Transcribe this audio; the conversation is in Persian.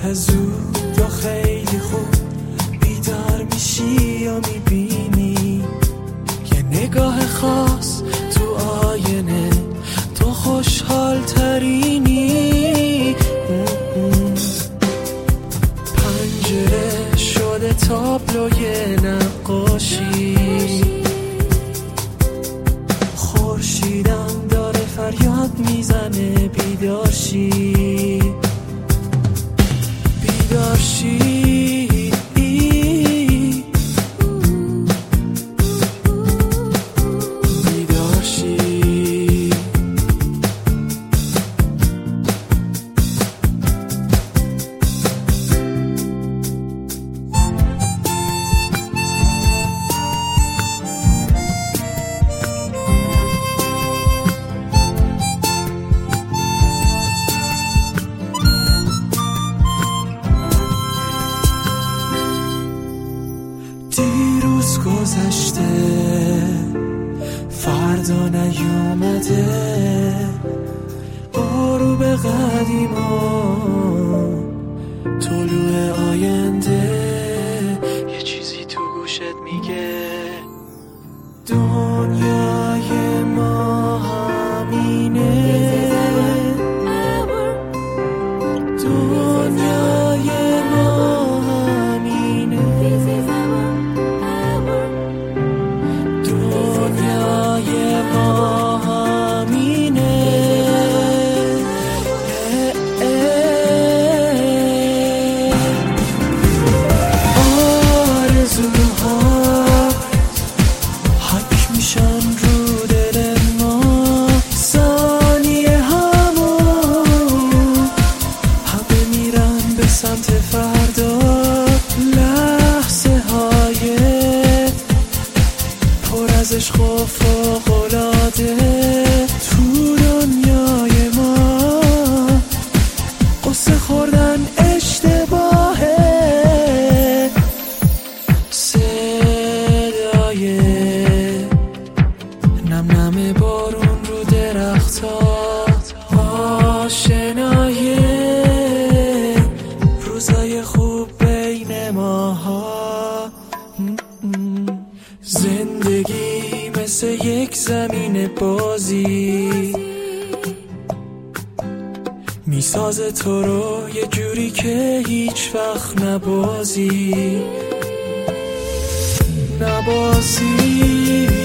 صبح زود و خیلی خوب بیدار میشی یا میبینی یه نگاه خاص تو آینه، تو خوشحال ترینی. پنجره شده تابلوی نقاشی، خورشیدم داره فریاد میزنه بیدار شی، بیدار شی. دیروز گذشته فردا نیومده، برو به قدیما طلوع آینده. یه چیزی تو گوشت میگه دنیای ما همینه، دنیای ما همینه، دنیای ما همینه. آرزوها حک میشن رو دل ما، ثانیه همون همه میرن به سمت فردا، لحظه های پر از عشق و فوق‌العاده تو دنیای ما. قصه خوردن اشتباهه، صدای نم نم بارون رو درختات، آشنای روزای خوب بین ماها. زندگی مثل یک زمین بازی، میسازه تو رو یه جوری که هیچ وقت نبازی، نبازی.